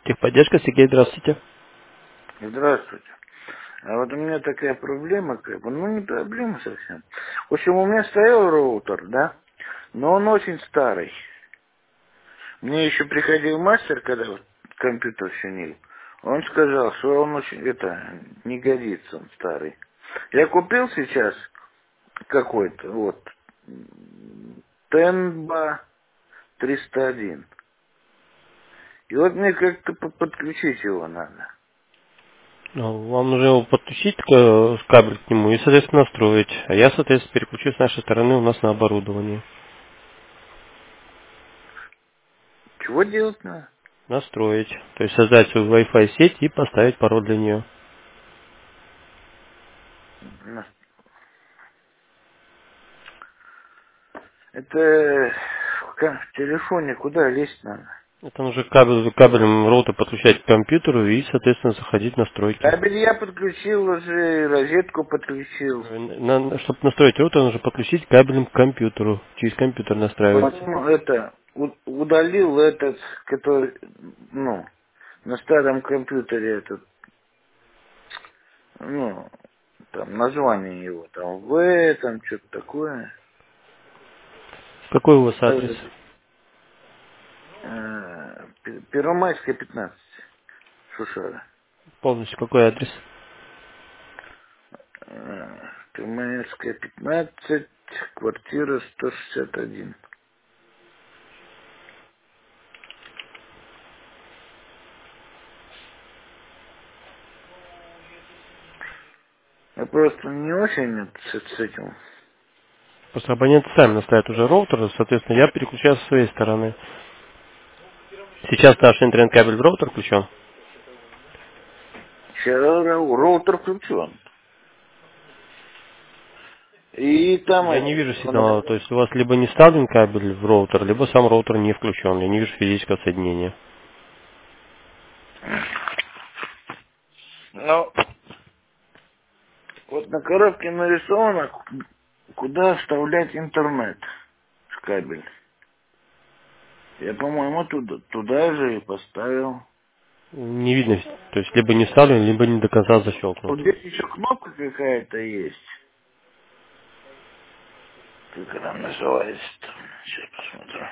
Техподдержка, Сергей, здравствуйте. Здравствуйте. А вот у меня такая проблема, ну не проблема совсем. В общем, у меня стоял роутер, да, но он очень старый. Мне еще приходил мастер, когда вот компьютер чинил. Он сказал, что он очень, не годится, он старый. Я купил сейчас какой-то, вот, Tenba 301. И вот мне как-то подключить его надо. Ну, вам нужно его подключить кабель к нему и, соответственно, настроить. А я, соответственно, переключу с нашей стороны у нас на оборудование. Чего делать надо? Настроить. То есть создать свою Wi-Fi сеть и поставить пароль для нее. Это в телефоне куда лезть надо? Это нужно кабелем роутер подключать к компьютеру и, соответственно, заходить в настройки. Кабель я подключил уже, розетку подключил. Чтобы настроить роутер, нужно подключить кабелем к компьютеру. Через компьютер настраивается. Потом удалил этот, который, ну, на старом компьютере этот, ну, там название его, там там что-то такое. Какой у вас адрес? Первомайская 15, Шушара. Полностью какой адрес? Первомайская 15, квартира 161. Я просто не очень с этим. Просто абоненты сами наставят уже роутер, соответственно, я переключаю со своей стороны. Сейчас наш интернет-кабель в роутер включен. Сейчас роутер включен. И там Я не вижу сигнала, то есть у вас либо не вставлен кабель в роутер, либо сам роутер не включен. Я не вижу физического соединения. ну, вот на коробке нарисовано, куда вставлять интернет в кабель. Я, по-моему, туда же и поставил. Не видно, то есть либо не вставлен, либо не до конца защелкнут. Вот здесь еще кнопка какая-то есть. Как она называется-то? Сейчас посмотрю.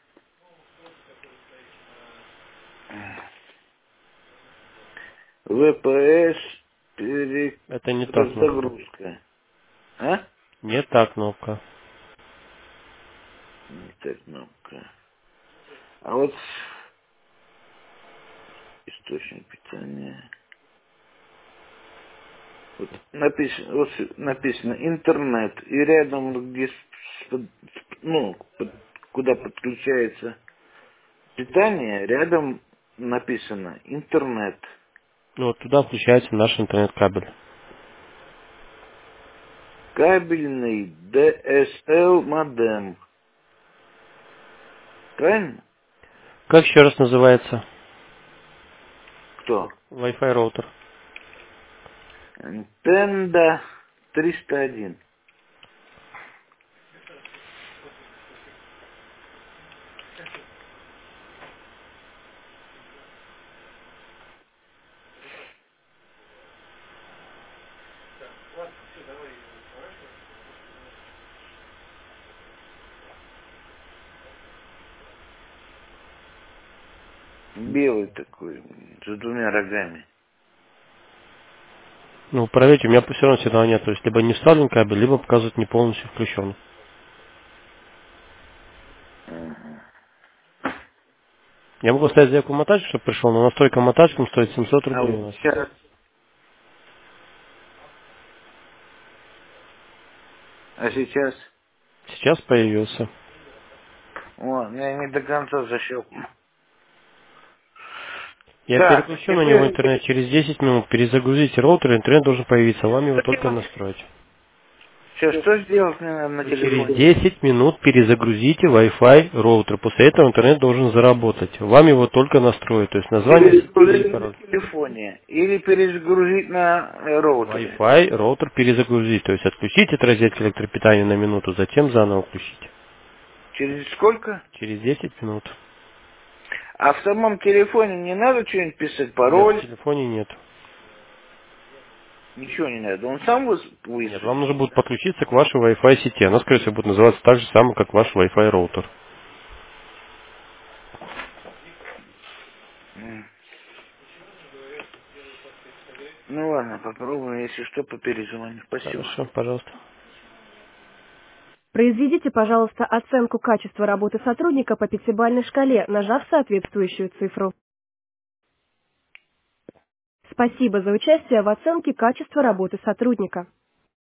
ВПС Это не та кнопка. перезагрузка. А? Не та кнопка. Не та кнопка. А вот источник питания. Вот написано интернет. И рядом, где куда подключается питание, рядом написано интернет. Ну вот туда включается наш интернет-кабель. Кабельный DSL модем. Правильно? Как еще раз называется? Кто? Wi-Fi роутер. Tenda 301. Белый такой, с двумя рогами. Ну, проверьте, у меня все равно сигнала нет. То есть либо не вставлен кабель, либо показывает не полностью включен. Ага. Я могу ставить заявку мотачку, чтобы пришел, но настройка мотачком стоит 700 А рублей у вот нас. сейчас, сейчас, Сейчас появился. я не до конца защелкнул. Я Так, переключу на него теперь интернет через 10 минут. Перезагрузите роутер, интернет должен появиться. Вам его только настроить. сейчас что сделать мне надо на Вы через телефоне? 10 минут перезагрузите Wi-Fi роутер. После этого интернет должен заработать. Вам его только настроить. То есть название и Перезагрузить на пароль. телефоне или перезагрузить на роутере? Wi-Fi роутер перезагрузить. То есть отключите от розетки электропитания на минуту, затем заново включите. Через сколько? Через 10 минут. А в самом телефоне не надо что-нибудь писать, Нет, в пароль? телефоне нет. Ничего не надо. Он сам Нет, вам нужно будет высветится. подключиться к вашей Wi-Fi сети. Она, скорее всего, будет называться так же самое, как ваш Wi-Fi роутер. М. Ну ладно, попробуем. Если что, поперезвоню. Спасибо. Хорошо, пожалуйста. Произведите, пожалуйста, оценку качества работы сотрудника по пятибалльной шкале, нажав соответствующую цифру. Спасибо за участие в оценке качества работы сотрудника.